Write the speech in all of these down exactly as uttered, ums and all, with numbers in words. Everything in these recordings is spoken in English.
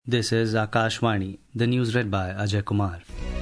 This is Akashvani, the news read by Ajay Kumar.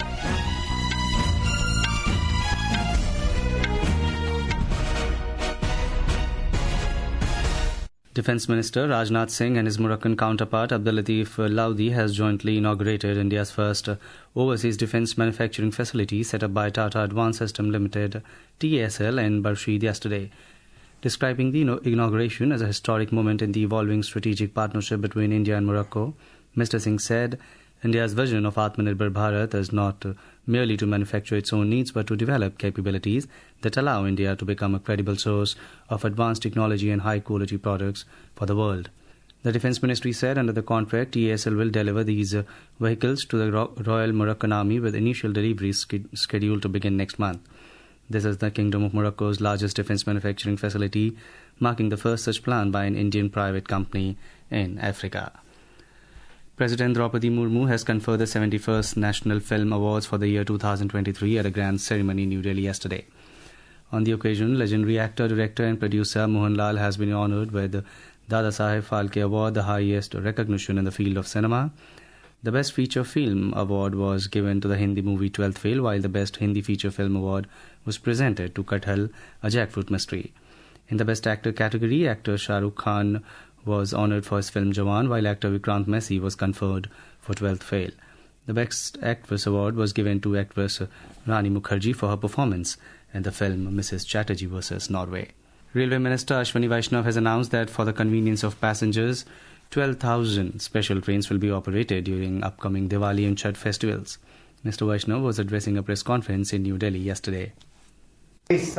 Defence Minister Rajnath Singh and his Moroccan counterpart Abdellatif Laoudi has jointly inaugurated India's first overseas defence manufacturing facility set up by Tata Advanced Systems Limited T A S L in Barshid yesterday. Describing the inauguration as a historic moment in the evolving strategic partnership between India and Morocco, Mister Singh said, India's vision of Atmanirbhar Bharat is not merely to manufacture its own needs but to develop capabilities that allow India to become a credible source of advanced technology and high-quality products for the world. The Defence Ministry said under the contract, T A S L will deliver these vehicles to the Royal Moroccan Army with initial deliveries scheduled to begin next month. This is the Kingdom of Morocco's largest defence manufacturing facility, marking the first such plant by an Indian private company in Africa. President Draupadi Murmu has conferred the seventy-first National Film Awards for the year two thousand twenty-three at a grand ceremony in New Delhi yesterday. On the occasion, legendary actor, director and producer Mohanlal has been honoured with the Dada Saheb Phalke Award, the highest recognition in the field of cinema. The Best Feature Film Award was given to the Hindi movie twelfth Fail, while the Best Hindi Feature Film Award was presented to Kathal, a jackfruit mystery. In the Best Actor category, actor Shah Rukh Khan was honoured for his film Jawan, while actor Vikrant Messi was conferred for twelfth Fail. The Best Actress Award was given to actress Rani Mukherjee for her performance in the film Missus Chatterjee versus Norway. Railway Minister Ashwani Vaishnav has announced that for the convenience of passengers, twelve thousand special trains will be operated during upcoming Diwali and Chhath festivals. Mister Vaishnav was addressing a press conference in New Delhi yesterday. This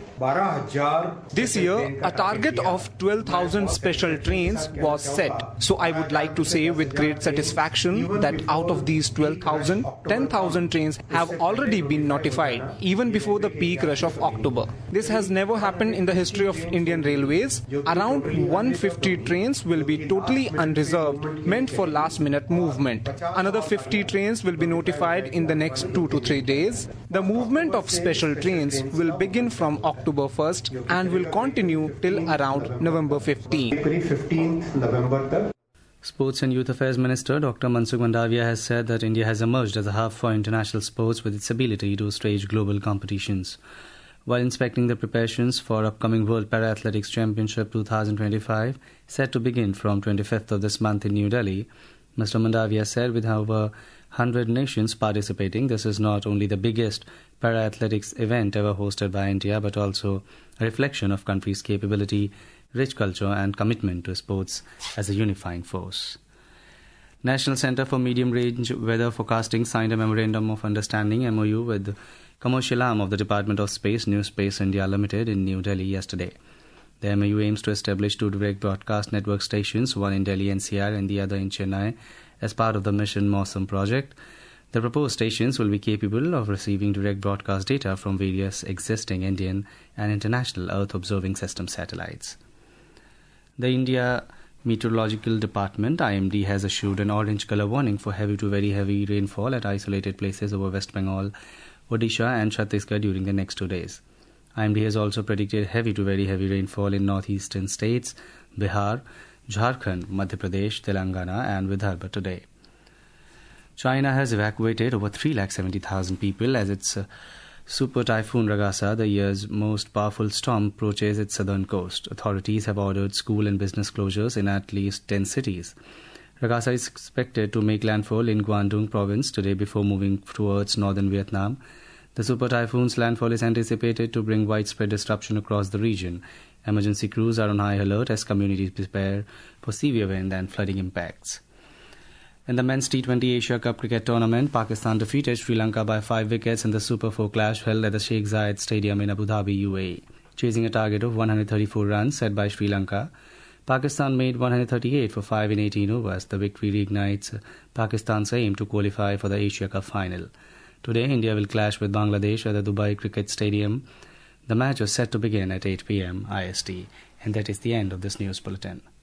year, a target of twelve thousand special trains was set. So I would like to say with great satisfaction that out of these twelve thousand, ten thousand trains have already been notified, even before the peak rush of October. This has never happened in the history of Indian Railways. Around one hundred fifty trains will be totally unreserved, meant for last-minute movement. Another fifty trains will be notified in the next two to three days. The movement of special trains will begin from October first and will continue till around November fifteenth. Sports and Youth Affairs Minister Doctor Mansukh Mandavia has said that India has emerged as a hub for international sports with its ability to stage global competitions. While inspecting the preparations for upcoming World Para-Athletics Championship twenty twenty-five, set to begin from twenty-fifth of this month in New Delhi, Mister Mandavia said with over one hundred nations participating, this is not only the biggest para-athletics event ever hosted by India, but also a reflection of country's capability, rich culture and commitment to sports as a unifying force. National Centre for Medium Range Weather Forecasting signed a Memorandum of Understanding M O U with the commercial arm of the Department of Space, New Space India Limited in New Delhi yesterday. The M O U aims to establish two direct broadcast network stations, one in Delhi N C R and the other in Chennai, as part of the Mission Mausam project. The proposed stations will be capable of receiving direct broadcast data from various existing Indian and international Earth Observing System satellites. The India Meteorological Department, I M D, has issued an orange colour warning for heavy to very heavy rainfall at isolated places over West Bengal, Odisha and Chhattisgarh during the next two days. I M D has also predicted heavy to very heavy rainfall in northeastern states, Bihar, Jharkhand, Madhya Pradesh, Telangana and Vidarbha today. China has evacuated over three lakh seventy thousand people as its uh, super typhoon Ragasa, the year's most powerful storm, approaches its southern coast. Authorities have ordered school and business closures in at least ten cities. Ragasa is expected to make landfall in Guangdong province today before moving towards northern Vietnam. The super typhoon's landfall is anticipated to bring widespread disruption across the region. Emergency crews are on high alert as communities prepare for severe wind and flooding impacts. In the men's T twenty Asia Cup cricket tournament, Pakistan defeated Sri Lanka by five wickets in the Super four clash held at the Sheikh Zayed Stadium in Abu Dhabi, U A E. Chasing a target of one hundred thirty-four runs set by Sri Lanka, Pakistan made one hundred thirty-eight for five in eighteen overs. The victory reignites Pakistan's aim to qualify for the Asia Cup final. Today, India will clash with Bangladesh at the Dubai Cricket Stadium. The match is set to begin at eight p m I S T. And that is the end of this news bulletin.